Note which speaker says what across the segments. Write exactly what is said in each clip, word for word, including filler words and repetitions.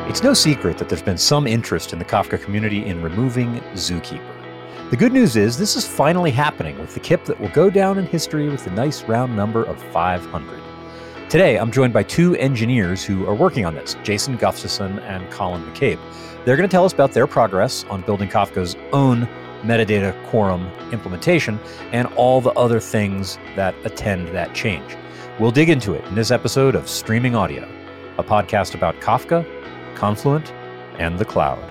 Speaker 1: It's no secret that there's been some interest in the Kafka community in removing Zookeeper. The good news is this is finally happening with the K I P that will go down in history with the nice round number of five hundred. Today, I'm joined by two engineers who are working on this, Jason Gustafson and Colin McCabe. They're going to tell us about their progress on building Kafka's own metadata quorum implementation and all the other things that attend that change. We'll dig into it in this episode of Streaming Audio, a podcast about Kafka, Confluent, and the cloud.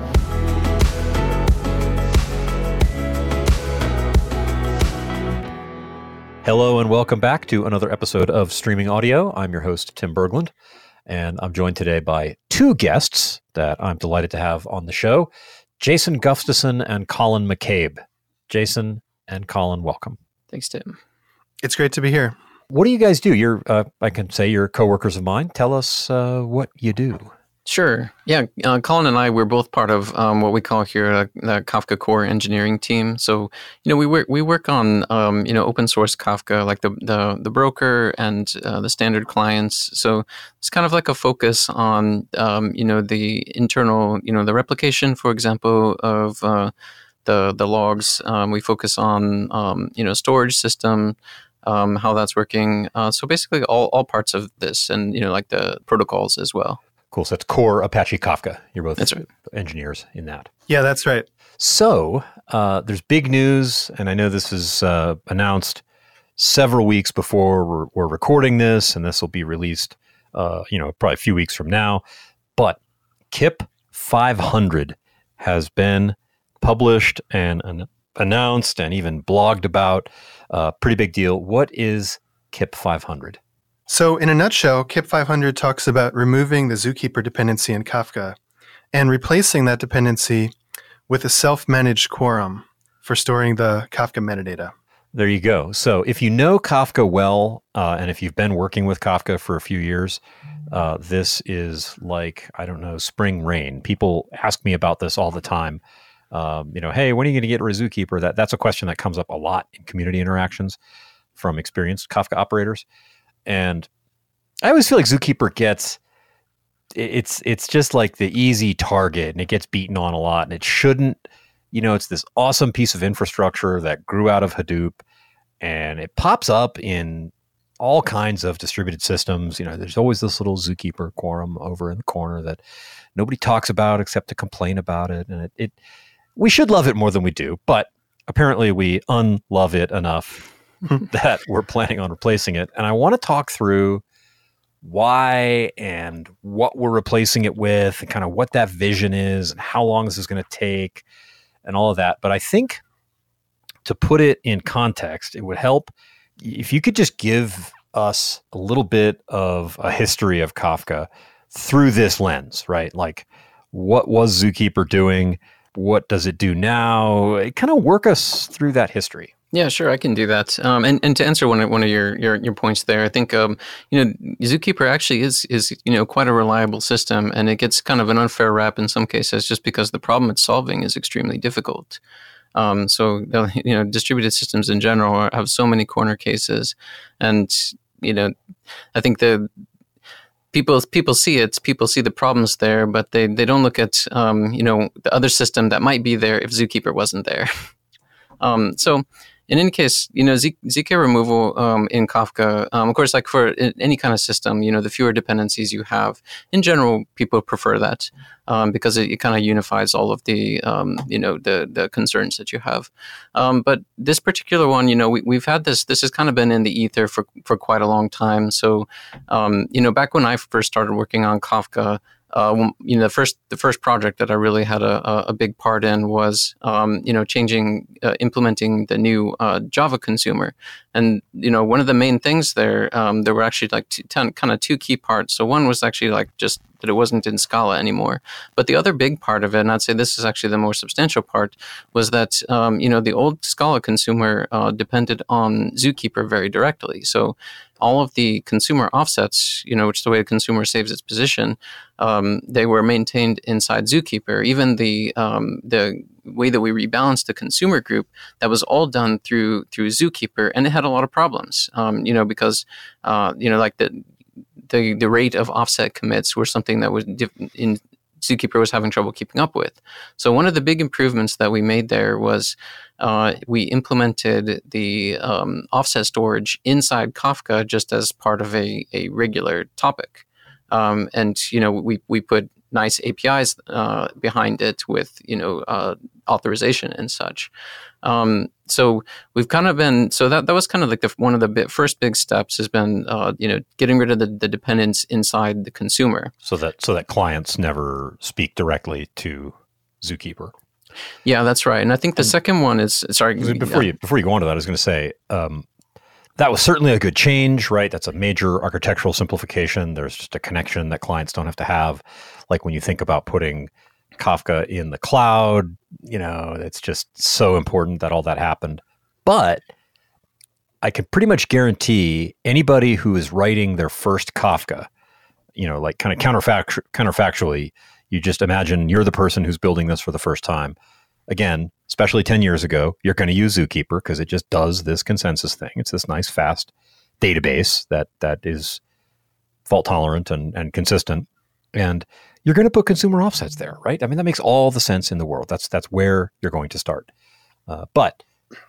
Speaker 1: Hello and welcome back to another episode of Streaming Audio. I'm your host, Tim Berglund, and I'm joined today by two guests that I'm delighted to have on the show, Jason Gustafson and Colin McCabe. Jason and Colin, welcome.
Speaker 2: Thanks, Tim.
Speaker 3: It's great to be here.
Speaker 1: What do you guys do? You're, uh, I can say you're coworkers of mine. Tell us uh, what you do.
Speaker 2: Sure. Yeah. Uh, Colin and I, we're both part of um, what we call here uh, the Kafka core engineering team. So, you know, we work we work on um, you know open source Kafka, like the the, the broker and uh, the standard clients. So it's kind of like a focus on um, you know the internal, you know, the replication, for example, of uh, the the logs. Um, we focus on um, you know storage system. Um, how that's working. Uh, so basically, all all parts of this, and you know, like the protocols as well.
Speaker 1: Cool. So it's core Apache Kafka. You're both
Speaker 2: that's right.
Speaker 1: engineers in that.
Speaker 3: Yeah, that's right.
Speaker 1: So uh, there's big news, and I know this is uh, announced several weeks before we're, we're recording this, and this will be released, uh, you know, probably a few weeks from now. But K I P five hundred has been published and, and announced and even blogged about. Uh, pretty big deal. What is K I P five hundred?
Speaker 3: So in a nutshell, K I P five hundred talks about removing the Zookeeper dependency in Kafka and replacing that dependency with a self-managed quorum for storing the Kafka metadata.
Speaker 1: There you go. So if you know Kafka well, uh, and if you've been working with Kafka for a few years, uh, this is like, I don't know, spring rain. People ask me about this all the time. Um, you know, hey, when are you going to get rid of Zookeeper? That, that's a question that comes up a lot in community interactions from experienced Kafka operators. And I always feel like Zookeeper gets, it's it's just like the easy target, and it gets beaten on a lot, and it shouldn't. You know, it's this awesome piece of infrastructure that grew out of Hadoop, and it pops up in all kinds of distributed systems. You know, there's always this little Zookeeper quorum over in the corner that nobody talks about except to complain about it, and it, it we should love it more than we do, but apparently we unlove it enough that we're planning on replacing it. And I want to talk through why and what we're replacing it with and kind of what that vision is and how long this is going to take and all of that. But I think to put it in context, it would help if you could just give us a little bit of a history of Kafka through this lens, right? Like, what was Zookeeper doing? What does it do now? Kind of work us through that history.
Speaker 2: Yeah, sure, I can do that. Um, and, and to answer one of one of your your, your points there, I think um, you know Zookeeper actually is is you know quite a reliable system, and it gets kind of an unfair rap in some cases just because the problem it's solving is extremely difficult. Um, so you know distributed systems in general have so many corner cases, and you know I think the people people see it, people see the problems there, but they they don't look at um, you know the other system that might be there if Zookeeper wasn't there. um, so. In any case, you know, Z- Z K removal um, in Kafka, um, of course, like for any kind of system, you know, the fewer dependencies you have, in general, people prefer that um, because it, it kind of unifies all of the, um, you know, the the concerns that you have. Um, but this particular one, you know, we, we've had this, this has kind of been in the ether for, for quite a long time. So, um, you know, back when I first started working on Kafka, Uh, you know, the first the first project that I really had a, a big part in was, um, you know, changing, uh, implementing the new uh, Java consumer. And, you know, one of the main things there, um, there were actually like two, ten, kind of two key parts. So one was actually like just that it wasn't in Scala anymore. But the other big part of it, and I'd say this is actually the more substantial part, was that, um, you know, the old Scala consumer uh, depended on Zookeeper very directly. So all of the consumer offsets, you know, which is the way a consumer saves its position, um, they were maintained inside Zookeeper. Even the um, the way that we rebalanced the consumer group, that was all done through through Zookeeper, and it had a lot of problems, um, you know, because uh, you know, like the the the rate of offset commits were something that was diff- in Zookeeper was having trouble keeping up with. So one of the big improvements that we made there was uh, we implemented the um, offset storage inside Kafka just as part of a, a regular topic. Um, and, you know, we, we put nice A P Is uh, behind it with, you know, uh, authorization and such. Um, so we've kind of been, so that, that was kind of like the, one of the bit, first big steps has been, uh, you know, getting rid of the, the dependence inside the consumer.
Speaker 1: So that, so that clients never speak directly to Zookeeper.
Speaker 2: Yeah, that's right. And I think the and, second one is, sorry.
Speaker 1: Before you, before you go on to that, I was going to say, um, that was certainly a good change, right? That's a major architectural simplification. There's just a connection that clients don't have to have. Like when you think about putting Kafka in the cloud, you know, it's just so important that all that happened. But I can pretty much guarantee anybody who is writing their first Kafka, you know, like kind of counterfact- counterfactually, you just imagine you're the person who's building this for the first time. Again, especially ten years ago, you're going to use Zookeeper because it just does this consensus thing. It's this nice, fast database that that is fault tolerant and, and consistent. And you're going to put consumer offsets there, right? I mean, that makes all the sense in the world. That's that's where you're going to start. Uh, but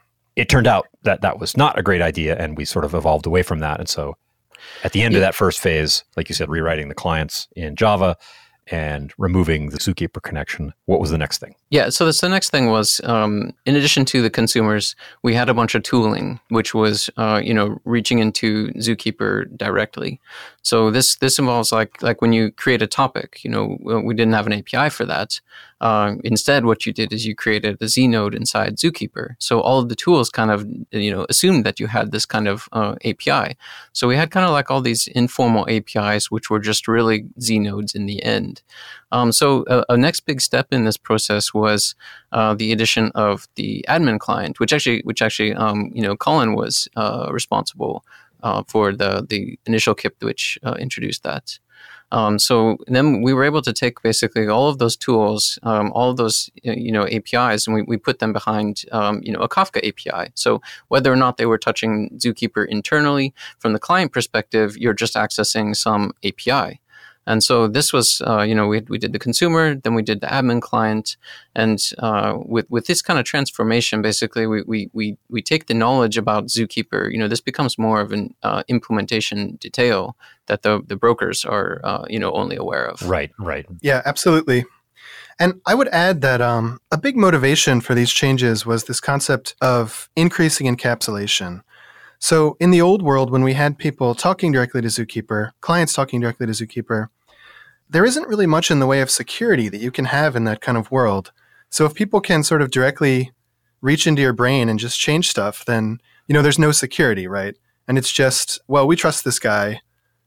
Speaker 1: it turned out that that was not a great idea, and we sort of evolved away from that. And so at the end yeah. of that first phase, like you said, rewriting the clients in Java and removing the Zookeeper connection, what was the next thing?
Speaker 2: Yeah, so this, the next thing was, um, in addition to the consumers, we had a bunch of tooling, which was, uh, you know, reaching into Zookeeper directly. So this this involves like like when you create a topic, you know, we didn't have an A P I for that. Uh, instead, what you did is you created a Z node inside Zookeeper. So all of the tools kind of, you know, assumed that you had this kind of uh, A P I. So we had kind of like all these informal A P Is, which were just really Z nodes in the end. Um, so a, a next big step in this process was uh, the addition of the admin client, which actually, which actually, um, you know, Colin was uh, responsible uh, for the the initial kit which uh, introduced that. Um, so then we were able to take basically all of those tools, um, all of those, you know, A P Is, and we, we put them behind, um, you know, a Kafka A P I. So whether or not they were touching Zookeeper internally, from the client perspective, you're just accessing some A P I. And so this was, uh, you know, we we did the consumer, then we did the admin client, and uh, with with this kind of transformation, basically, we we we we take the knowledge about Zookeeper. You know, this becomes more of an uh, implementation detail that the the brokers are, uh, you know, only aware of.
Speaker 1: Right, right.
Speaker 3: Yeah, absolutely. And I would add that um, a big motivation for these changes was this concept of increasing encapsulation. So in the old world, when we had people talking directly to Zookeeper, clients talking directly to Zookeeper, there isn't really much in the way of security that you can have in that kind of world. So if people can sort of directly reach into your brain and just change stuff, then, you know, there's no security, right? And it's just, well, we trust this guy.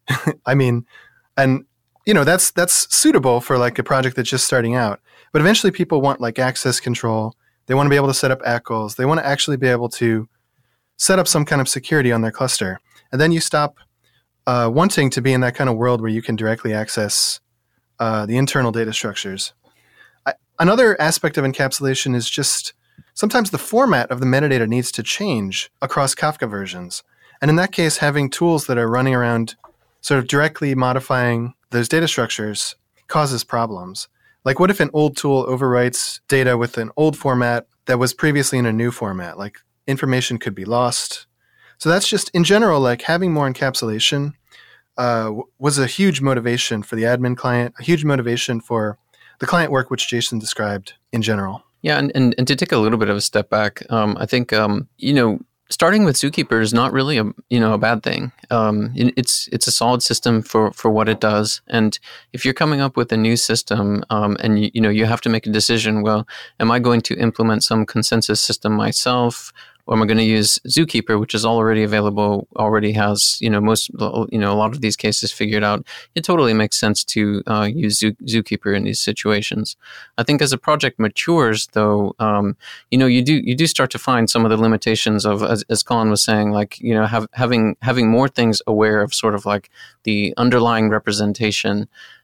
Speaker 3: I mean, and, you know, that's that's suitable for like a project that's just starting out. But eventually people want like access control. They want to be able to set up A C Ls. They want to actually be able to set up some kind of security on their cluster. And then you stop uh, wanting to be in that kind of world where you can directly access uh, the internal data structures. I, another aspect of encapsulation is just sometimes the format of the metadata needs to change across Kafka versions. And in that case, having tools that are running around sort of directly modifying those data structures causes problems. Like what if an old tool overwrites data with an old format that was previously in a new format? Like information could be lost. So that's just, in general, like having more encapsulation uh, w- was a huge motivation for the admin client, a huge motivation for the client work, which Jason described in general.
Speaker 2: Yeah, and, and, and to take a little bit of a step back, um, I think, um, you know, starting with Zookeeper is not really a you know a bad thing. Um, it, it's it's a solid system for, for what it does. And if you're coming up with a new system, um, and you, you know you have to make a decision, well, am I going to implement some consensus system myself, or am I going to use Zookeeper, which is already available, already has you know most you know a lot of these cases figured out? It totally makes sense to uh, use Zoo, Zookeeper in these situations. I think as a project matures, though, um, you know you do you do start to find some of the limitations of, as, as Colin was saying, like you know have, having having more things aware of sort of like the underlying representation.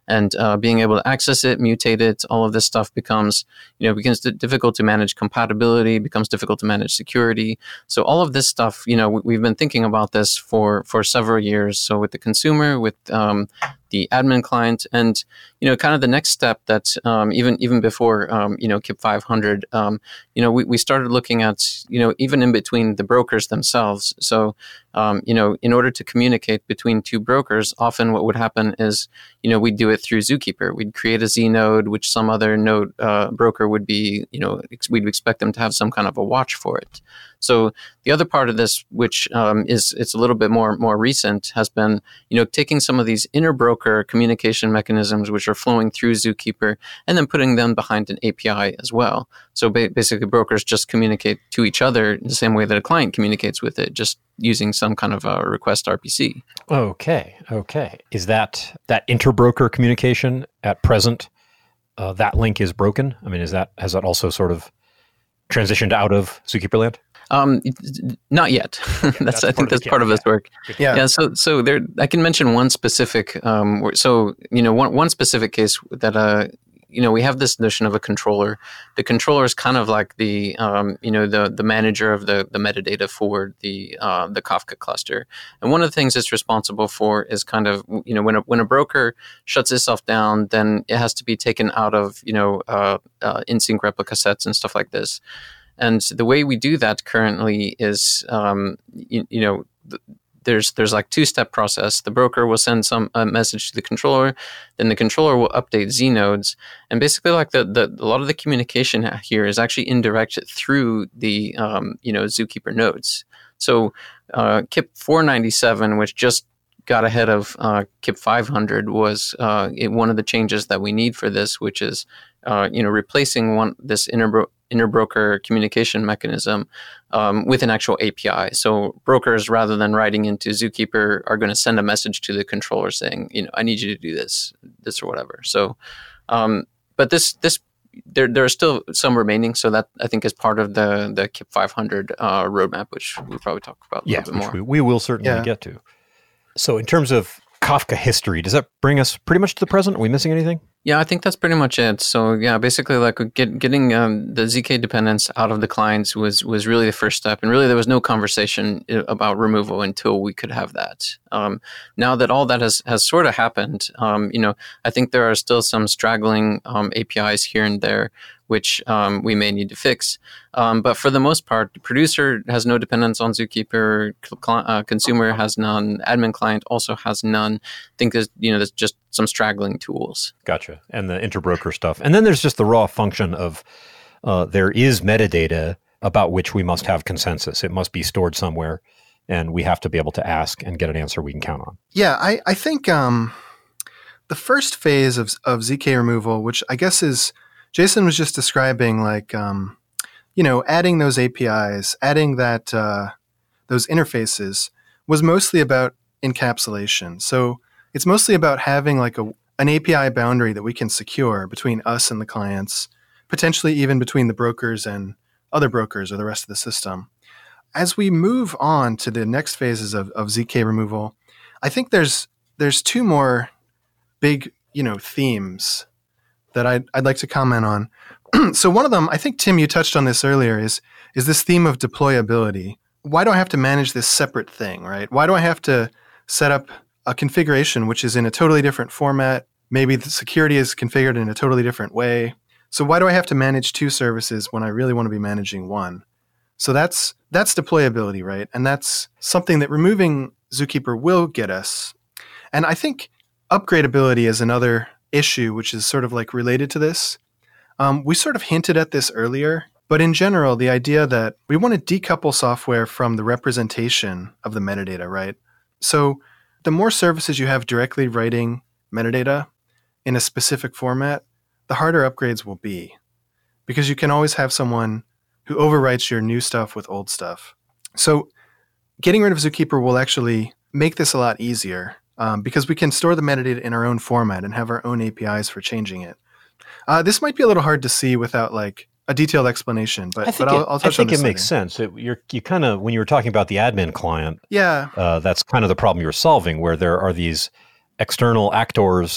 Speaker 2: And uh, being able to access it, mutate it, all of this stuff becomes, you know, becomes d- difficult to manage compatibility, becomes difficult to manage security. So all of this stuff, you know, we, we've been thinking about this for, for several years. So with the consumer, with um, the admin client, and, you know, kind of the next step that um, even even before, um, you know, KIP five hundred, um, you know, we, we started looking at, you know, even in between the brokers themselves. So, um, you know, in order to communicate between two brokers, often what would happen is, you know, we'd do it through Zookeeper. We'd create a Z node, which some other node uh, broker would be, you know, ex- we'd expect them to have some kind of a watch for it. So the other part of this, which um, is it's a little bit more more recent, has been, you know, taking some of these interbroker communication mechanisms which are flowing through Zookeeper and then putting them behind an A P I as well. So ba- basically, brokers just communicate to each other in the same way that a client communicates with it, just using some kind of a request R P C.
Speaker 1: Okay, okay. Is that that interbroker communication at present? Uh, that link is broken. I mean, is that has that also sort of transitioned out of Zookeeper land?
Speaker 2: Um, not yet.
Speaker 1: Okay,
Speaker 2: that's, that's I think that's part of this
Speaker 1: yeah.
Speaker 2: work.
Speaker 3: Yeah.
Speaker 2: Yeah. So, so there, I can mention one specific. Um, so you know, one one specific case that uh, you know, we have this notion of a controller. The controller is kind of like the, um, you know, the the manager of the the metadata for the uh, the Kafka cluster. And one of the things it's responsible for is kind of, you know, when a when a broker shuts itself down, then it has to be taken out of, you know, uh, uh, in-sync replica sets and stuff like this. And the way we do that currently is, um, you, you know, th- there's there's like two-step process. The broker will send some a message to the controller, then the controller will update Z nodes, and basically like the, the a lot of the communication here is actually indirect through the um, you know Zookeeper nodes. So uh, KIP four ninety-seven, which just got ahead of uh, KIP five hundred, was uh, it, one of the changes that we need for this, which is uh, you know replacing one this interbro- interbroker communication mechanism um, with an actual A P I. So brokers, rather than writing into Zookeeper, are going to send a message to the controller saying, you know, I need you to do this, this or whatever. So, um, but this this there there are still some remaining. So that I think is part of the the KIP five hundred uh, roadmap, which we'll probably talk about a
Speaker 1: Yeah,
Speaker 2: little bit more.
Speaker 1: which we, we will certainly
Speaker 3: Yeah.
Speaker 1: get to. So in terms of Kafka history, does that bring us pretty much to the present? Are we missing anything?
Speaker 2: Yeah, I think that's pretty much it. So yeah, basically like get, getting um, the Z K dependence out of the clients was was really the first step. And really there was no conversation about removal until we could have that. Um, now that all that has, has sort of happened, um, you know, I think there are still some straggling um, A P Is here and there, which um, we may need to fix. Um, but for the most part, the producer has no dependence on Zookeeper, cl- uh, consumer has none, admin client also has none. I think there's, you know, there's just some straggling tools.
Speaker 1: Gotcha. And the interbroker stuff. And then there's just the raw function of uh, there is metadata about which we must have consensus. It must be stored somewhere, and we have to be able to ask and get an answer we can count on.
Speaker 3: Yeah, I, I think um, the first phase of, of Z K removal, which I guess is, Jason was just describing, like, um, you know, adding those A P Is, adding that uh, those interfaces, was mostly about encapsulation. So it's mostly about having like a an A P I boundary that we can secure between us and the clients, potentially even between the brokers and other brokers or the rest of the system. As we move on to the next phases of, of Z K removal, I think there's there's two more big, you know, themes that I'd, I'd like to comment on. So one of them, I think, Tim, you touched on this earlier, is is this theme of deployability. Why do I have to manage this separate thing, right? Why do I have to set up a configuration which is in a totally different format? Maybe the security is configured in a totally different way. So why do I have to manage two services when I really want to be managing one? So that's that's deployability, right? And that's something that removing Zookeeper will get us. And I think upgradability is another issue which is sort of like related to this. Um, we sort of hinted at this earlier, but in general, the idea that we want to decouple software from the representation of the metadata, right? So the more services you have directly writing metadata in a specific format, the harder upgrades will be, because you can always have someone who overwrites your new stuff with old stuff. So getting rid of Zookeeper will actually make this a lot easier, um, because we can store the metadata in our own format and have our own A P Is for changing it. Uh, this might be a little hard to see without like a detailed explanation, but,
Speaker 1: I think
Speaker 3: but I'll,
Speaker 1: it,
Speaker 3: I'll touch
Speaker 1: I think
Speaker 3: on this
Speaker 1: it makes
Speaker 3: later.
Speaker 1: sense. It, you're you kind of when you were talking about the admin client,
Speaker 3: Yeah,
Speaker 1: uh, that's kind of the problem you're solving, where there are these external actors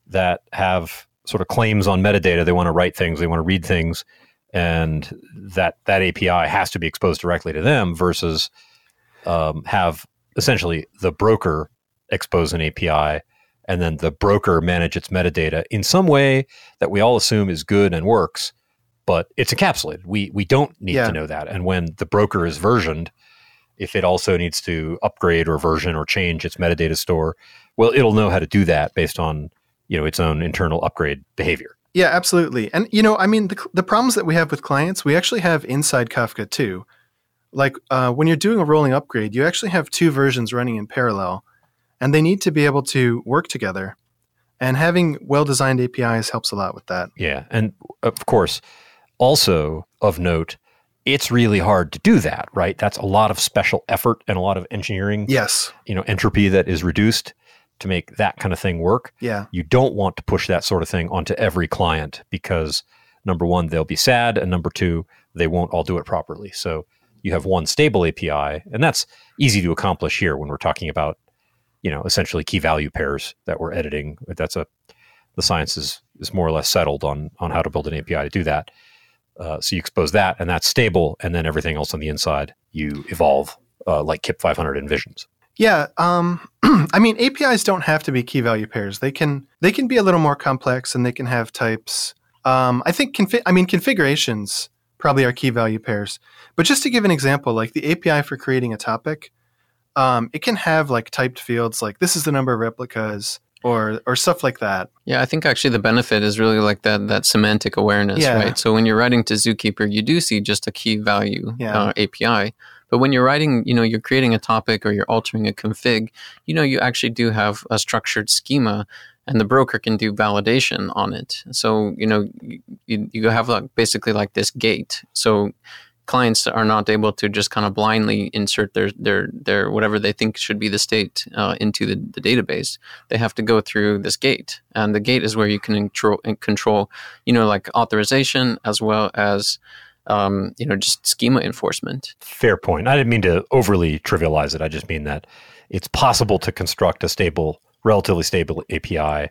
Speaker 1: that have sort of claims on metadata. They want to write things, they want to read things, and that that A P I has to be exposed directly to them versus um, have essentially the broker expose an A P I and then the broker manage its metadata in some way that we all assume is good and works, but it's encapsulated. We we don't need
Speaker 3: Yeah.
Speaker 1: to know that. And when the broker is versioned, if it also needs to upgrade or version or change its metadata store, well, it'll know how to do that based on, you know, its own internal upgrade behavior.
Speaker 3: Yeah, absolutely. And, you know, I mean, the, the problems that we have with clients, we actually have inside Kafka too. Like uh, when you're doing a rolling upgrade, you actually have two versions running in parallel, and they need to be able to work together. And having well-designed A P Is helps a lot with that.
Speaker 1: Yeah. And of course, also of note, it's really hard to do that, right? That's a lot of special effort and a lot of engineering,
Speaker 3: Yes.
Speaker 1: you know, entropy that is reduced to make that kind of thing work.
Speaker 3: Yeah.
Speaker 1: You don't want to push that sort of thing onto every client because number one, they'll be sad, and number two, they won't all do it properly. So you have one stable A P I, and that's easy to accomplish here when we're talking about, you know, essentially key value pairs that we're editing. That's a the science is is more or less settled on on how to build an A P I to do that. Uh, so you expose that, and that's stable, and then everything else on the inside you evolve uh, like K I P five hundred envisions.
Speaker 3: Yeah, um, I mean, A P Is don't have to be key value pairs. They can they can be a little more complex, and they can have types. Um, I think confi- I mean configurations probably are key value pairs. But just to give an example, like the A P I for creating a topic, um, it can have like typed fields like this is the number of replicas or or stuff like that.
Speaker 2: Yeah, I think actually the benefit is really like that that semantic awareness,
Speaker 3: Yeah.
Speaker 2: right? So when you're writing to Zookeeper, you do see just a key value
Speaker 3: Yeah.
Speaker 2: uh, A P I. But when you're writing, you know, you're creating a topic or you're altering a config, you know, you actually do have a structured schema, and the broker can do validation on it. So, you know, you, you have like basically like this gate. So clients are not able to just kind of blindly insert their their their whatever they think should be the state uh, into the, the database. They have to go through this gate, and the gate is where you can control, control you know, like authorization as well as um, you know, just schema enforcement.
Speaker 1: Fair point. I didn't mean to overly trivialize it. I just mean that it's possible to construct a stable, relatively stable A P I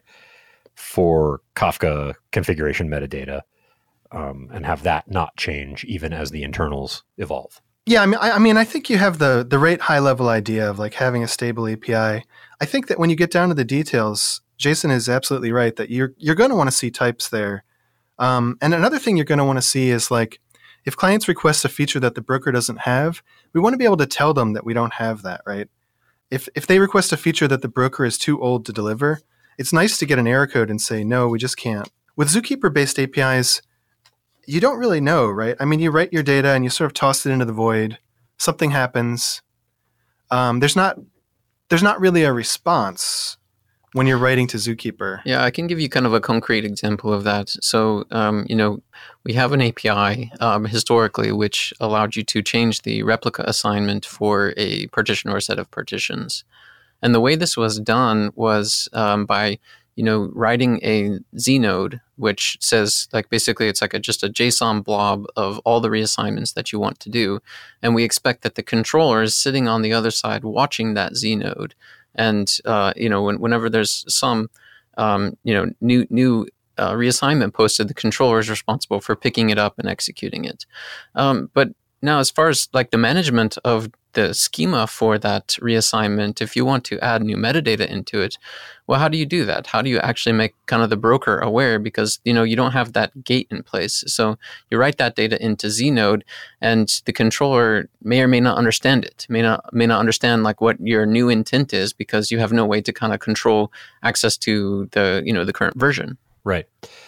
Speaker 1: for Kafka configuration metadata. Um, and have that not change even as the internals evolve.
Speaker 3: Yeah, I mean, I, I mean, I think you have the the right high level idea of like having a stable A P I. I think that when you get down to the details, Jason is absolutely right that you're you're going to want to see types there. Um, and another thing you're going to want to see is like if clients request a feature that the broker doesn't have, we want to be able to tell them that we don't have that, right? If if they request a feature that the broker is too old to deliver, it's nice to get an error code and say no, we just can't. With Zookeeper based A P Is, you don't really know, right? I mean, you write your data and you sort of toss it into the void. Something happens. Um, there's not there's not really a response when you're writing to Zookeeper.
Speaker 2: Yeah, I can give you kind of a concrete example of that. So, um, you know, we have an A P I um, historically which allowed you to change the replica assignment for a partition or a set of partitions. And the way this was done was um, by you know, writing a Z node, which says like basically it's like a, just a JSON blob of all the reassignments that you want to do. And we expect that the controller is sitting on the other side watching that Z node. And, uh, you know, when, whenever there's some, um, you know, new, new uh, reassignment posted, the controller is responsible for picking it up and executing it. Um, but now, as far as like the management of the schema for that reassignment, if you want to add new metadata into it, well, how do you do that? How do you actually make kind of the broker aware? Because, you know, you don't have that gate in place. So you write that data into Znode, and the controller may or may not understand it, may not may not understand like what your new intent is, because you have no way to kind of control access to the, you know, the current version.
Speaker 1: Right.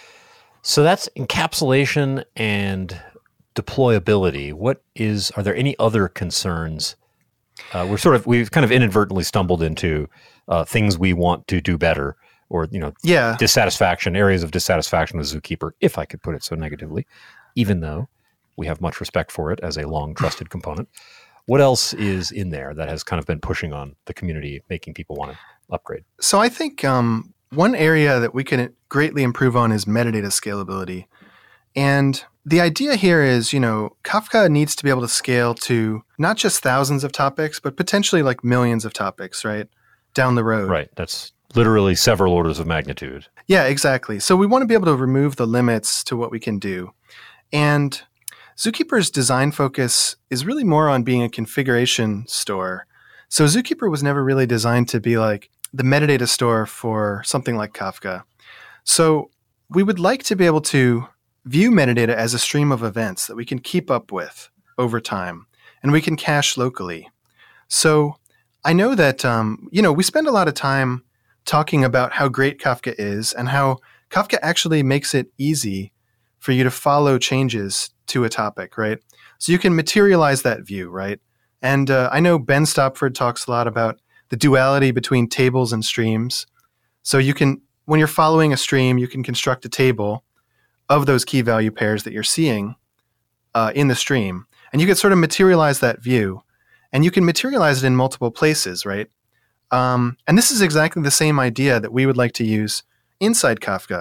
Speaker 1: So that's encapsulation and deployability. What is, are there any other concerns? Uh, we're sort of, we've kind of inadvertently stumbled into uh, things we want to do better, or, you know,
Speaker 3: Yeah.
Speaker 1: dissatisfaction, areas of dissatisfaction with Zookeeper, if I could put it so negatively, even though we have much respect for it as a long trusted component. What else is in there that has kind of been pushing on the community, making people want to upgrade?
Speaker 3: So I think um, one area that we can greatly improve on is metadata scalability. And the idea here is, you know, Kafka needs to be able to scale to not just thousands of topics, but potentially like millions of topics, right? Down the road.
Speaker 1: Right. That's Literally several orders of magnitude.
Speaker 3: Yeah, exactly. So we want to be able to remove the limits to what we can do. And Zookeeper's design focus is really more on being a configuration store. So Zookeeper was never really designed to be like the metadata store for something like Kafka. So we would like to be able to view metadata as a stream of events that we can keep up with over time, and we can cache locally. So I know that, um, you know, we spend a lot of time talking about how great Kafka is and how Kafka actually makes it easy for you to follow changes to a topic, right? So you can materialize that view, right? And uh, I know Ben Stopford talks a lot about the duality between tables and streams. So you can, when you're following a stream, you can construct a table of those key value pairs that you're seeing uh, in the stream. And you can sort of materialize that view. And you can materialize it in multiple places, right? Um, and this is exactly the same idea that we would like to use inside Kafka.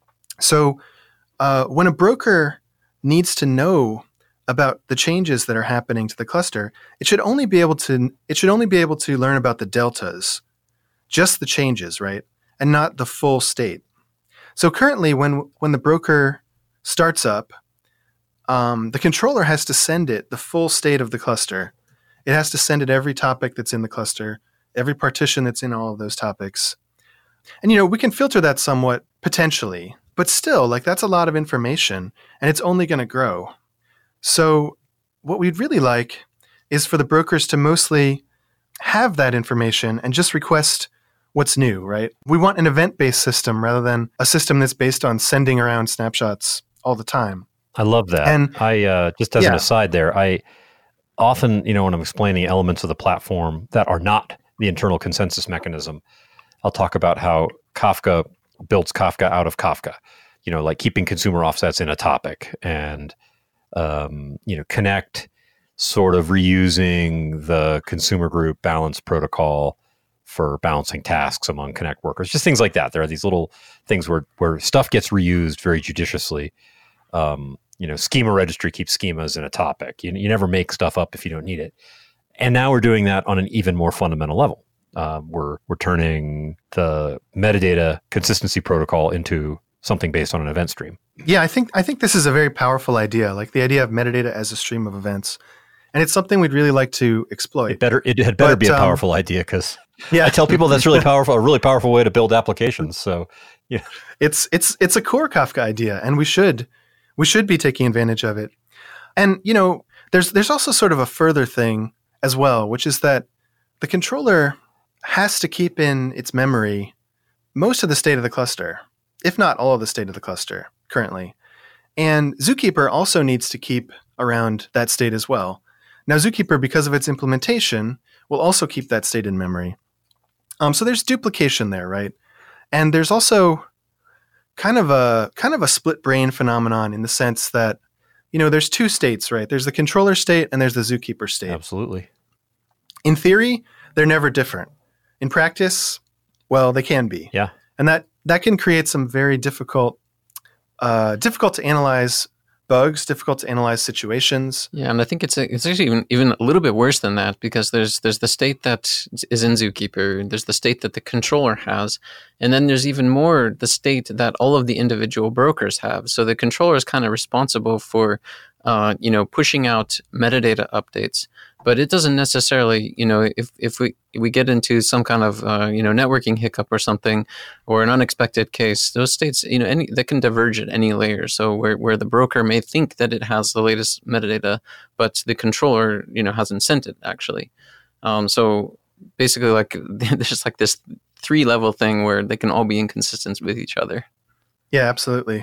Speaker 3: So uh, when a broker needs to know about the changes that are happening to the cluster, it should only be able to it should only be able to learn about the deltas, just the changes, right? And not the full state. So currently, when when the broker starts up, um, the controller has to send it the full state of the cluster. It has to send it every topic that's in the cluster, every partition that's in all of those topics. And, you know, we can filter that somewhat potentially, but still, like, that's a lot of information, and it's only going to grow. So what we'd really like is for the brokers to mostly have that information and just request what's new, right? We want an event-based system rather than a system that's based on sending around snapshots all the time.
Speaker 1: I love that.
Speaker 3: And
Speaker 1: I uh, just as
Speaker 3: yeah.
Speaker 1: an aside there, I often, you know, when I'm explaining elements of the platform that are not the internal consensus mechanism, I'll talk about how Kafka builds Kafka out of Kafka, you know, like keeping consumer offsets in a topic and, um, you know, Connect sort of reusing the consumer group balance protocol for balancing tasks among Connect workers, just things like that. There are these little things where, where stuff gets reused very judiciously. Um, you know, schema registry keeps schemas in a topic. You, you never make stuff up if you don't need it. And now we're doing that on an even more fundamental level. Um, we're we're turning the metadata consistency protocol into something based on an event stream.
Speaker 3: Yeah, I think I think this is a very powerful idea, like the idea of metadata as a stream of events. And it's something we'd really like to exploit.
Speaker 1: It better it had better
Speaker 3: But,
Speaker 1: be a
Speaker 3: um,
Speaker 1: powerful idea, because
Speaker 3: Yeah,
Speaker 1: I tell people that's really powerful, a really powerful way to build applications. So yeah,
Speaker 3: it's it's it's a core Kafka idea, and we should we should be taking advantage of it. And you know, there's there's also sort of a further thing as well, which is that the controller has to keep in its memory most of the state of the cluster, if not all of the state of the cluster currently. And Zookeeper also needs to keep around that state as well. Now, Zookeeper, because of its implementation, will also keep that state in memory. Um, so there's duplication there, right? And there's also kind of a kind of a split brain phenomenon in the sense that, you know, there's two states, right? There's the controller state and there's the Zookeeper state.
Speaker 1: absolutely.
Speaker 3: In theory, they're never different. In practice, well, they can be.
Speaker 1: Yeah.
Speaker 3: And that, that can create some very difficult, uh, difficult to analyze bugs, difficult to analyze situations.
Speaker 2: Yeah, and I think it's a, it's actually even even a little bit worse than that, because there's there's the state that is in Zookeeper, there's the state that the controller has, and then there's even more the state that all of the individual brokers have. So the controller is kind of responsible for uh, you know pushing out metadata updates, but it doesn't necessarily, you know if if we we get into some kind of uh, you know networking hiccup or something, or an unexpected case, those states, you know any that can diverge at any layer. So where where the broker may think that it has the latest metadata, but the controller, you know, hasn't sent it actually. Um, so basically, like there's like this three level thing where they can all be inconsistent with each other.
Speaker 3: Yeah, absolutely.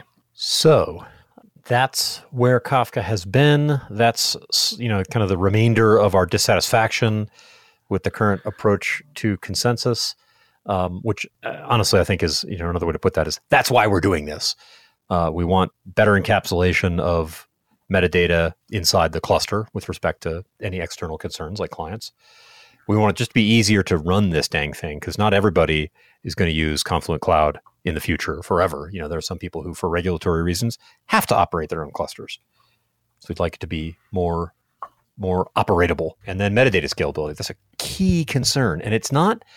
Speaker 1: So that's where Kafka has been. That's, you know, kind of the remainder of our dissatisfaction with the current approach to consensus, um, which uh, honestly I think is, you know, another way to put that is that's why we're doing this. Uh, we want better encapsulation of metadata inside the cluster with respect to any external concerns like clients. We want it just to be easier to run this dang thing, because not everybody is going to use Confluent Cloud in the future forever. You know, there are some people who, for regulatory reasons, have to operate their own clusters. So we'd like it to be more, more operatable. And then metadata scalability, that's a key concern. And it's not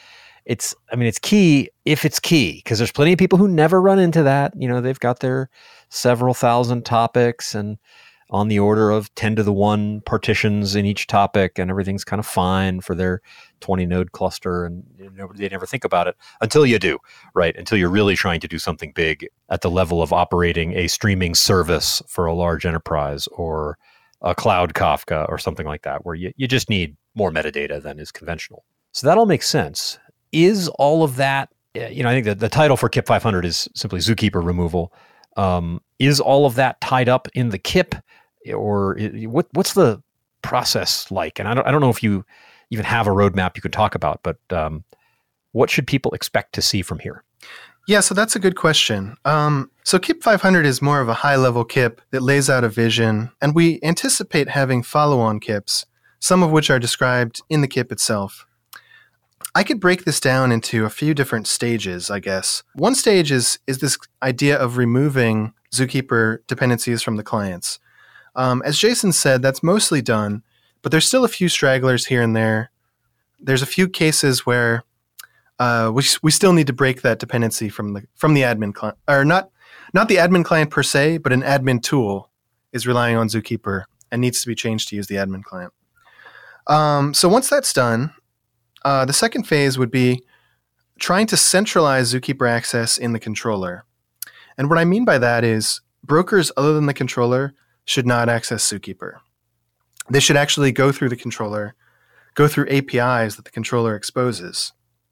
Speaker 1: it's, I mean, it's key if it's key, because there's plenty of people who never run into that. You know, they've got their several thousand topics and on the order of ten to the one partitions in each topic, and everything's kind of fine for their twenty node cluster. And you know, they never think about it until you do, right? Until you're really trying to do something big at the level of operating a streaming service for a large enterprise or a cloud Kafka or something like that, where you, you just need more metadata than is conventional. So that all makes sense. Is all of that, you know, I think that the title for K I P five hundred is simply Zookeeper removal. Um, is all of that tied up in the K I P, or what? What's the process like? And I don't, I don't know if you even have a roadmap you could talk about, but um, what should people expect to see from here?
Speaker 3: Yeah, so that's a good question. Um, so K I P five hundred is more of a high-level K I P that lays out a vision, and we anticipate having follow-on K I Ps, some of which are described in the K I P itself. I could break this down into a few different stages, I guess. One stage is is this idea of removing Zookeeper dependencies from the clients. Um, as Jason said, that's mostly done, but there's still a few stragglers here and there. There's a few cases where uh, we we still need to break that dependency from the from the admin client, or not not the admin client per se, but an admin tool is relying on Zookeeper and needs to be changed to use the admin client. Um, so once that's done, uh, the second phase would be trying to centralize Zookeeper access in the controller. And what I mean by that is brokers other than the controller should not access Zookeeper. They should actually go through the controller, go through A P Is that the controller exposes.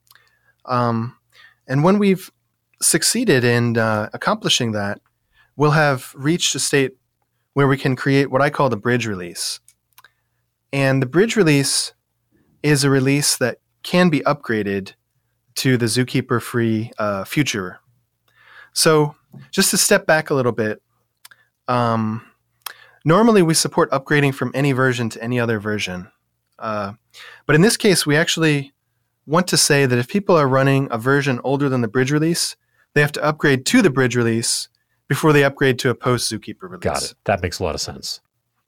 Speaker 3: Um, and when we've succeeded in uh, accomplishing that, we'll have reached a state where we can create what I call the bridge release. And the bridge release is a release that can be upgraded to the Zookeeper free uh, future. So just to step back a little bit, um, normally we support upgrading from any version to any other version. Uh, but in this case, we actually want to say that if people are running a version older than the bridge release, they have to upgrade to the bridge release before they upgrade to a post-Zookeeper release.
Speaker 1: Got it. That makes a lot of sense.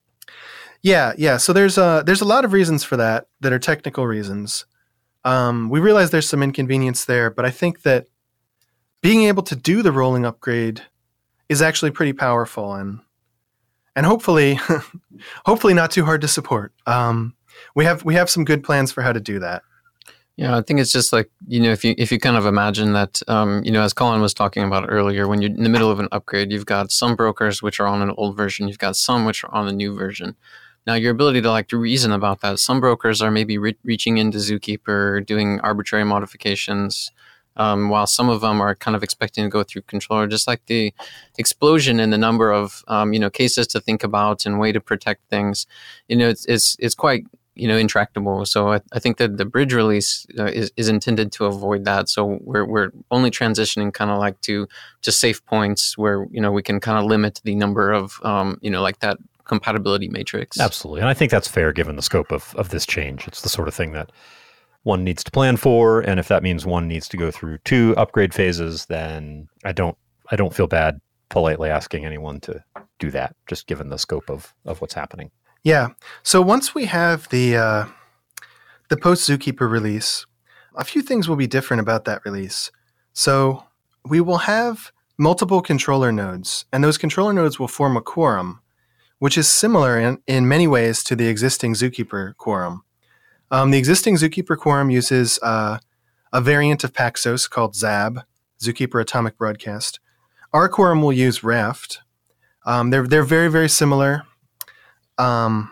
Speaker 3: Yeah, yeah. So there's a, there's a lot of reasons for that that are technical reasons. Um, we realize there's some inconvenience there, but I think that being able to do the rolling upgrade is actually pretty powerful and and hopefully hopefully not too hard to support. Um, we have we have some good plans for how to do that.
Speaker 2: Yeah, I think it's just like, you know, if you if you kind of imagine that, um, you know, as Colin was talking about earlier, when you're in the middle of an upgrade, you've got some brokers which are on an old version, you've got some which are on a new version. Now, your ability to like to reason about that, some brokers are maybe re- reaching into Zookeeper, doing arbitrary modifications, um, while some of them are kind of expecting to go through controller. Just like the explosion in the number of, um, you know, cases to think about and way to protect things, you know, it's it's, it's quite, you know, intractable. So I, I think that the bridge release uh, is, is intended to avoid that. So we're we're only transitioning kind of like to to safe points where, you know, we can kind of limit the number of, um, you know, like that compatibility matrix.
Speaker 1: Absolutely. And I think that's fair given the scope of, of this change. It's the sort of thing that one needs to plan for. And if that means one needs to go through two upgrade phases, then I don't I don't feel bad politely asking anyone to do that, just given the scope of, of what's happening.
Speaker 3: Yeah. So once we have the uh, the post Zookeeper release, a few things will be different about that release. So we will have multiple controller nodes, and those controller nodes will form a quorum, which is similar in, in many ways to the existing Zookeeper quorum. Um, the existing Zookeeper quorum uses uh, a variant of Paxos called Z A B, Zookeeper Atomic Broadcast. Our quorum will use Raft. Um, they're they're very very similar. Um,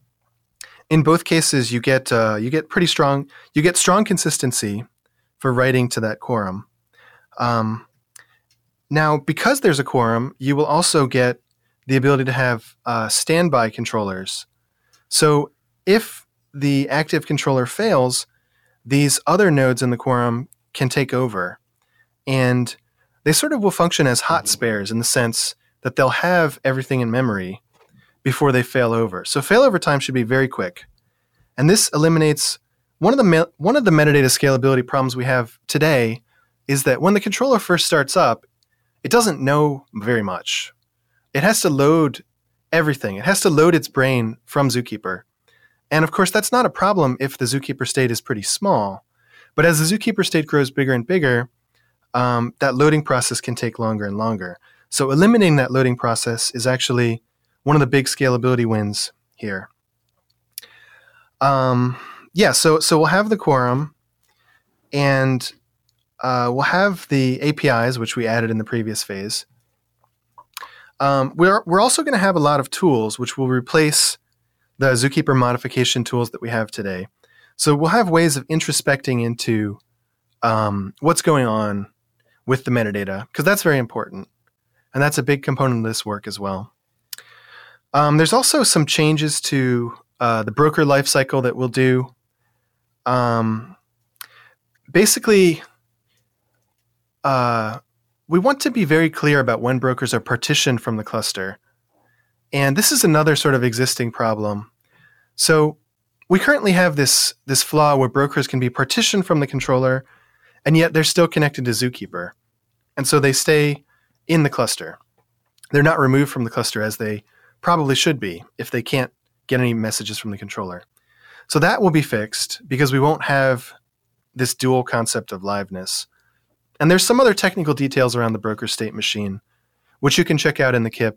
Speaker 3: in both cases, you get uh, you get pretty strong you get strong consistency for writing to that quorum. Um, now, because there's a quorum, you will also get the ability to have uh, standby controllers. So if the active controller fails, these other nodes in the quorum can take over. And they sort of will function as hot spares in the sense that they'll have everything in memory before they fail over. So failover time should be very quick. And this eliminates one of the me- one of the metadata scalability problems we have today is that when the controller first starts up, it doesn't know very much. It has to load everything. It has to load its brain from Zookeeper. And of course, that's not a problem if the Zookeeper state is pretty small. But as the Zookeeper state grows bigger and bigger, um, that loading process can take longer and longer. So eliminating that loading process is actually one of the big scalability wins here. Um, yeah, so so we'll have the quorum, and uh, we'll have the A P Is, which we added in the previous phase. Um, we're we're also going to have a lot of tools, which will replace the Zookeeper modification tools that we have today. So we'll have ways of introspecting into um, what's going on with the metadata, because that's very important. And that's a big component of this work as well. Um, there's also some changes to uh, the broker lifecycle that we'll do. Um, basically, uh, we want to be very clear about when brokers are partitioned from the cluster. And this is another sort of existing problem. So we currently have this, this flaw where brokers can be partitioned from the controller, and yet they're still connected to Zookeeper. And so they stay in the cluster. They're not removed from the cluster as they probably should be if they can't get any messages from the controller. So that will be fixed because we won't have this dual concept of liveness. And there's some other technical details around the broker state machine, which you can check out in the K I P.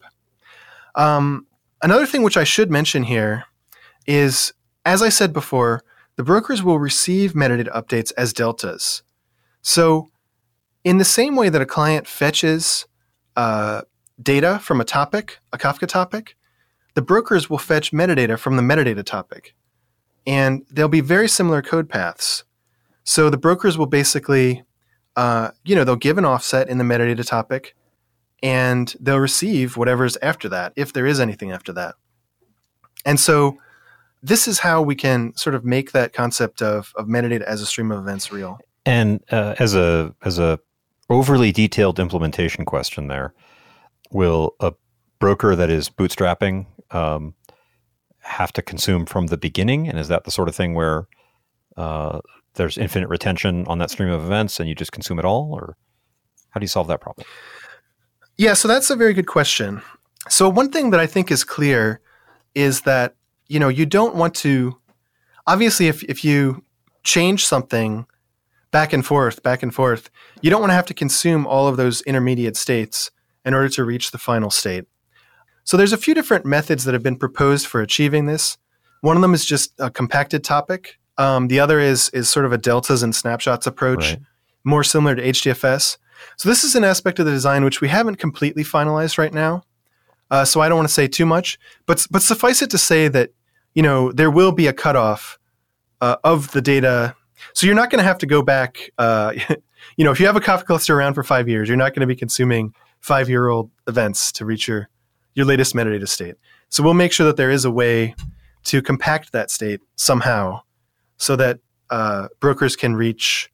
Speaker 3: Um, another thing which I should mention here is, as I said before, the brokers will receive metadata updates as deltas. So in the same way that a client fetches uh, data from a topic, a Kafka topic, the brokers will fetch metadata from the metadata topic. And there'll be very similar code paths. So the brokers will basically, uh, you know, they'll give an offset in the metadata topic, and they'll receive whatever's after that, if there is anything after that. And so this is how we can sort of make that concept of, of metadata as a stream of events real.
Speaker 1: And uh, as a as a overly detailed implementation question there, will a broker that is bootstrapping um, have to consume from the beginning? And is that the sort of thing where uh, there's infinite retention on that stream of events and you just consume it all? Or how do you solve that problem?
Speaker 3: Yeah, so that's a very good question. So one thing that I think is clear is that, you know, you don't want to, obviously if, if you change something back and forth, back and forth, you don't want to have to consume all of those intermediate states in order to reach the final state. So there's a few different methods that have been proposed for achieving this. One of them is just a compacted topic. Um, the other is is sort of a deltas and snapshots approach, right, more similar to H D F S. So this is an aspect of the design which we haven't completely finalized right now. Uh, so I don't want to say too much, but but suffice it to say that, you know, there will be a cutoff uh, of the data. So you're not going to have to go back. Uh, you know, if you have a Kafka cluster around for five years, you're not going to be consuming five-year-old events to reach your your latest metadata state. So we'll make sure that there is a way to compact that state somehow, so that uh, brokers can reach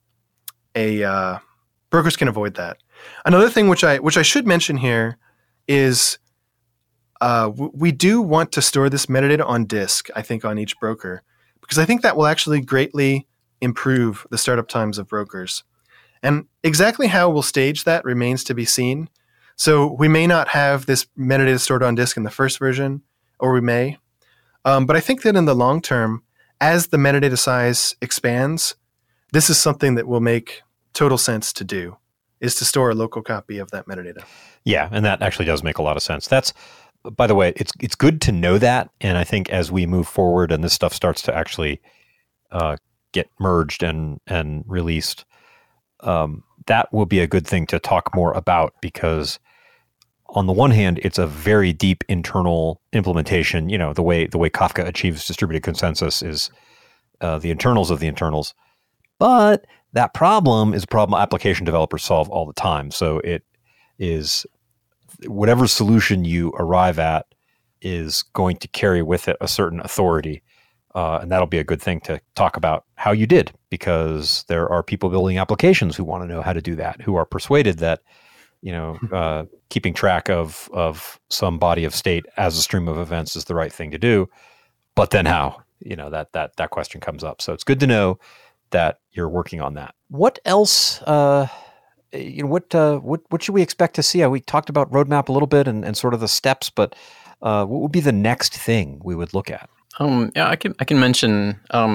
Speaker 3: a uh, brokers can avoid that. Another thing which I which I should mention here is uh, w- we do want to store this metadata on disk, I think, on each broker, because I think that will actually greatly improve the startup times of brokers. And exactly how we'll stage that remains to be seen. So we may not have this metadata stored on disk in the first version, or we may. Um, but I think that in the long term, as the metadata size expands, this is something that will make total sense to do, is to store a local copy of that metadata.
Speaker 1: Yeah, and that actually does make a lot of sense. That's, by the way, it's it's good to know that. And I think as we move forward and this stuff starts to actually uh, get merged and, and released, um, that will be a good thing to talk more about, because on the one hand, it's a very deep internal implementation. You know, the way the way Kafka achieves distributed consensus is uh, the internals of the internals. But that problem is a problem application developers solve all the time. So it is, whatever solution you arrive at is going to carry with it a certain authority. Uh, and that'll be a good thing to talk about how you did, because there are people building applications who want to know how to do that, who are persuaded that, you know, uh, keeping track of of some body of state as a stream of events is the right thing to do. But then how? You know, that that that question comes up. So it's good to know that you're working on that. What else? Uh, you know, what uh, what what should we expect to see? We talked about roadmap a little bit and, and sort of the steps, but uh, what would be the next thing we would look at?
Speaker 2: Um, yeah, I can I can mention um,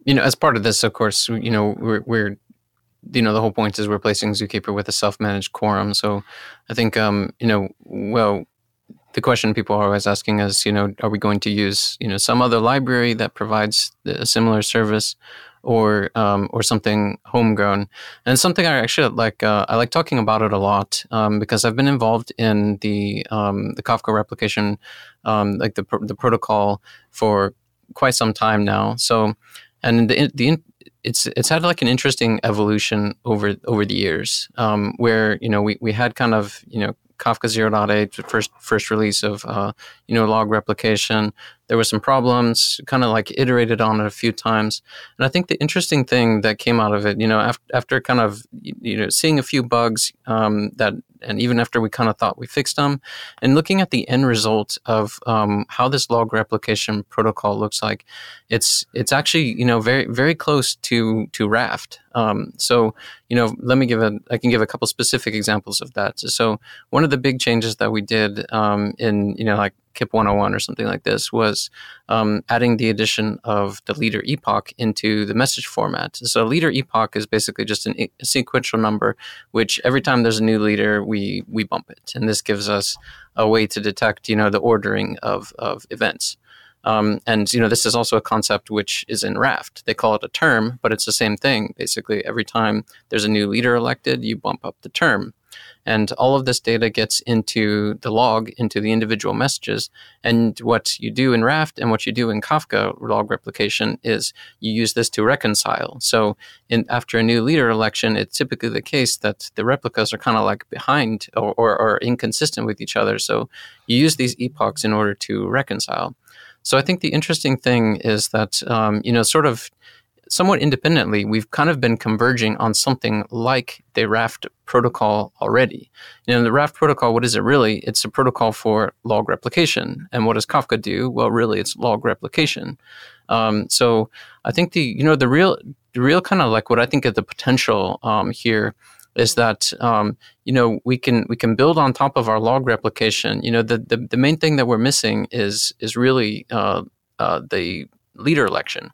Speaker 2: you know, as part of this, of course, you know, we're, we're you know, the whole point is replacing Zookeeper with a self-managed quorum. So I think, um, you know, well, the question people are always asking is, you know, are we going to use, you know, some other library that provides a similar service, or um, or something homegrown? And something I actually like, uh, I like talking about it a lot um, because I've been involved in the um, the Kafka replication, um, like the the protocol for quite some time now. So, and the the it's it's had like an interesting evolution over over the years, um, where you know we we had kind of you know Kafka zero point eight, first first release of uh, you know log replication. There were some problems, kind of like iterated on it a few times, and I think the interesting thing that came out of it, you know, after after kind of you know seeing a few bugs um, that, and even after we kind of thought we fixed them, and looking at the end result of um, how this log replication protocol looks like, it's it's actually you know very very close to to Raft. Um, so you know, let me give a I can give a couple specific examples of that. So one of the big changes that we did um, in you know like K I P one oh one or something like this was um, adding the addition of the leader epoch into the message format. So leader epoch is basically just an, a sequential number, which every time there's a new leader, we we bump it, and this gives us a way to detect you know the ordering of of events. Um, and you know this is also a concept which is in Raft. They call it a term, but it's the same thing. Basically, every time there's a new leader elected, you bump up the term. And all of this data gets into the log, into the individual messages. And what you do in Raft and what you do in Kafka log replication is you use this to reconcile. So in, after a new leader election, it's typically the case that the replicas are kind of like behind or, or, or inconsistent with each other. So you use these epochs in order to reconcile. So I think the interesting thing is that, um, you know, sort of somewhat independently, we've kind of been converging on something like the Raft protocol already. You know, the Raft protocol, what is it really? It's a protocol for log replication. And what does Kafka do? Well, really, it's log replication. Um, so I think the, you know, the real, the real kind of like what I think of the potential um, here is that, um, you know, we can we can build on top of our log replication. You know, the the, the main thing that we're missing is is really uh, uh, the leader election.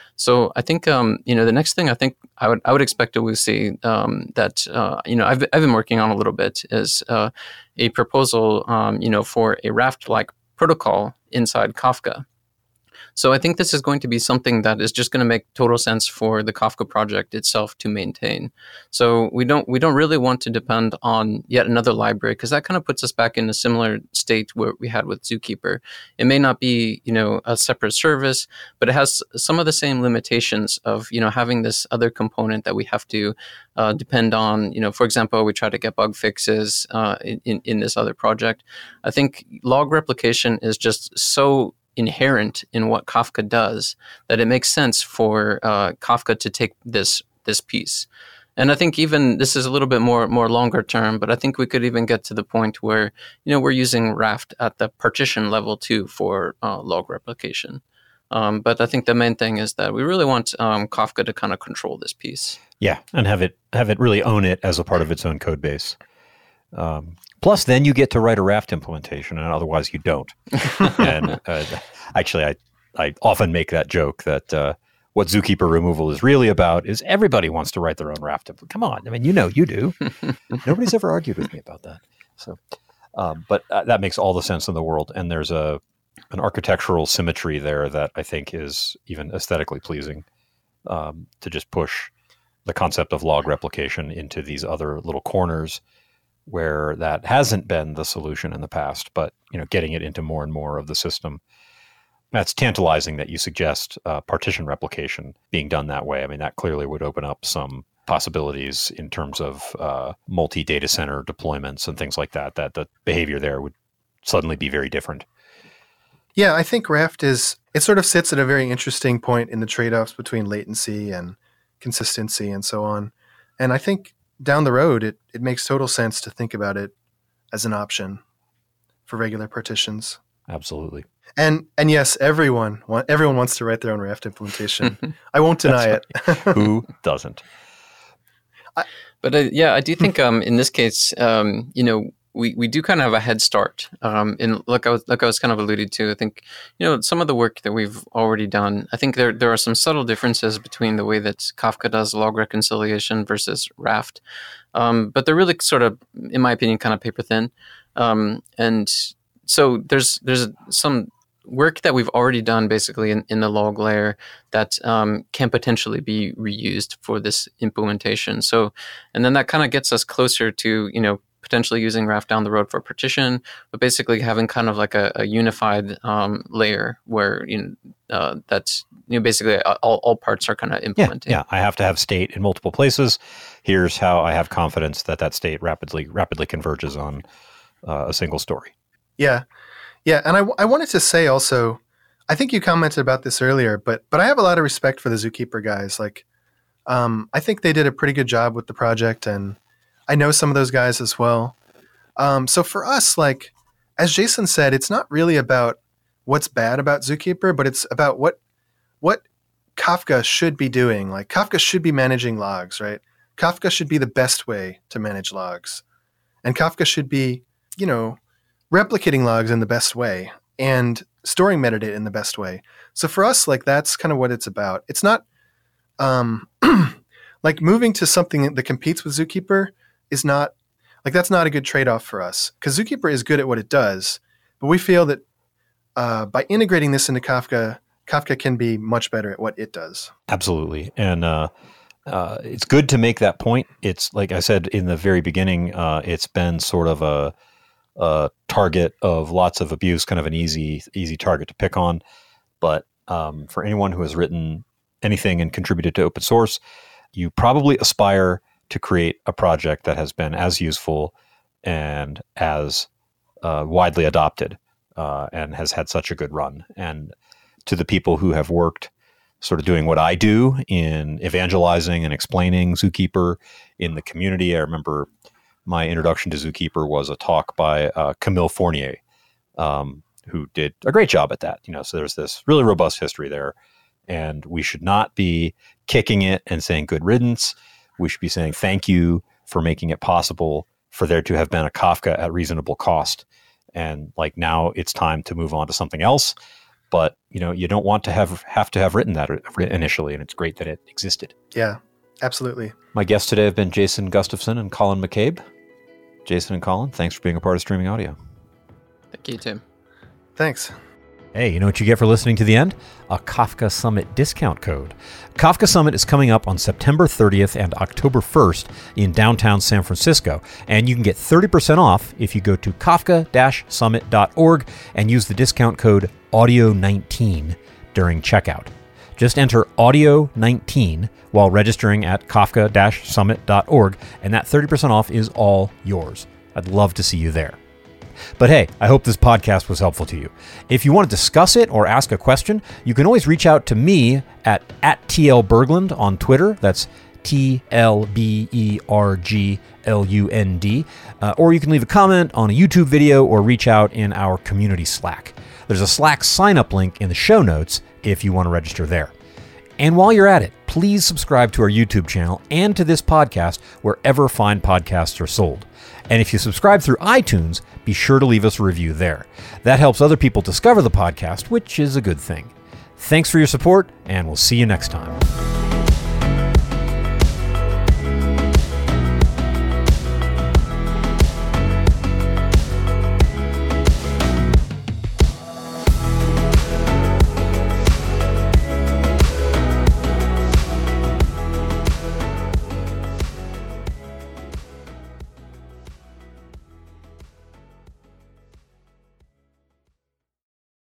Speaker 2: So I think um, you know the next thing I think I would I would expect to see um, that uh, you know I've I've been working on a little bit is uh, a proposal um, you know for a Raft-like protocol inside Kafka. So I think this is going to be something that is just going to make total sense for the Kafka project itself to maintain. So we don't we don't really want to depend on yet another library, because that kind of puts us back in a similar state where we had with Zookeeper. It may not be, you know, a separate service, but it has some of the same limitations of, you know, having this other component that we have to uh, depend on. You know, for example, we try to get bug fixes uh, in, in this other project. I think log replication is just so inherent in what Kafka does that it makes sense for uh, Kafka to take this this piece. And I think even this is a little bit more more longer term, but I think we could even get to the point where, you know, we're using Raft at the partition level too for uh, log replication. Um, but I think the main thing is that we really want um, Kafka to kind of control this piece.
Speaker 1: Yeah, and have it have it really own it as a part of its own code base. Um, plus, then you get to write a Raft implementation, and otherwise you don't. and uh, actually, I I often make that joke that uh, what Zookeeper removal is really about is everybody wants to write their own Raft implementation. Come on, I mean, you know, you do. Nobody's ever argued with me about that. So, um, but uh, that makes all the sense in the world, and there's a an architectural symmetry there that I think is even aesthetically pleasing um, to just push the concept of log replication into these other little corners where that hasn't been the solution in the past, but, you know, getting it into more and more of the system. That's tantalizing that you suggest uh, partition replication being done that way. I mean, that clearly would open up some possibilities in terms of uh, multi-data center deployments and things like that, that the behavior there would suddenly be very different.
Speaker 3: Yeah, I think Raft is, it sort of sits at a very interesting point in the trade-offs between latency and consistency and so on. And I think down the road, it, it makes total sense to think about it as an option for regular partitions.
Speaker 1: Absolutely.
Speaker 3: And and yes, everyone everyone wants to write their own Raft implementation. I won't deny it.
Speaker 1: Who doesn't?
Speaker 2: I, but uh, yeah, I do think um, in this case, um, you know, we, we do kind of have a head start. Um, in like I was like I was kind of alluded to. I think you know some of the work that we've already done. I think there there are some subtle differences between the way that Kafka does log reconciliation versus Raft, um, but they're really sort of, in my opinion, kind of paper thin. Um, and so there's there's some work that we've already done basically in, in the log layer that um, can potentially be reused for this implementation. So, and then that kind of gets us closer to you know. potentially using Raft down the road for partition, but basically having kind of like a, a unified um, layer where you know uh, that's you know basically all, all parts are kind of implemented.
Speaker 1: Yeah, yeah, I have to have state in multiple places. Here's how I have confidence that that state rapidly rapidly converges on uh, a single story.
Speaker 3: Yeah, yeah, and I, I wanted to say also, I think you commented about this earlier, but but I have a lot of respect for the Zookeeper guys. Like, um, I think they did a pretty good job with the project, and I know some of those guys as well. Um, so for us, like, as Jason said, it's not really about what's bad about Zookeeper, but it's about what what Kafka should be doing. Like, Kafka should be managing logs, right? Kafka should be the best way to manage logs. And Kafka should be, you know, replicating logs in the best way and storing metadata in the best way. So for us, like, that's kind of what it's about. It's not um, like moving to something that competes with Zookeeper is not, like, that's not a good trade-off for us, because Zookeeper is good at what it does, but we feel that uh, by integrating this into Kafka, Kafka can be much better at what it does.
Speaker 1: Absolutely. And uh, uh, it's good to make that point. It's, like I said in the very beginning, uh, it's been sort of a, a target of lots of abuse, kind of an easy, easy target to pick on. But um, for anyone who has written anything and contributed to open source, you probably aspire to create a project that has been as useful and as uh, widely adopted uh, and has had such a good run. And to the people who have worked sort of doing what I do in evangelizing and explaining Zookeeper in the community, I remember my introduction to Zookeeper was a talk by uh, Camille Fournier, um, who did a great job at that. You know, so there's this really robust history there, and we should not be kicking it and saying good riddance. We should be saying thank you for making it possible for there to have been a Kafka at reasonable cost. And like now it's time to move on to something else. But, you know, you don't want to have have to have written that initially. And it's great that it existed.
Speaker 3: Yeah, absolutely.
Speaker 1: My guests today have been Jason Gustafson and Colin McCabe. Jason and Colin, thanks for being a part of Streaming Audio.
Speaker 2: Thank you, Tim.
Speaker 3: Thanks.
Speaker 1: Hey, you know what you get for listening to the end? A Kafka Summit discount code. Kafka Summit is coming up on September thirtieth and October first in downtown San Francisco, and you can get thirty percent off if you go to kafka dash summit dot org and use the discount code audio nineteen during checkout. Just enter audio nineteen while registering at kafka dash summit dot org, and that thirty percent off is all yours. I'd love to see you there. But hey, I hope this podcast was helpful to you. If you want to discuss it or ask a question, you can always reach out to me at, at T L Berglund on Twitter. That's T L B E R G L U N D. Uh, or you can leave a comment on a YouTube video or reach out in our community Slack. There's a Slack sign-up link in the show notes if you want to register there. And while you're at it, please subscribe to our YouTube channel and to this podcast wherever fine podcasts are sold. And if you subscribe through iTunes, be sure to leave us a review there. That helps other people discover the podcast, which is a good thing. Thanks for your support, and we'll see you next time.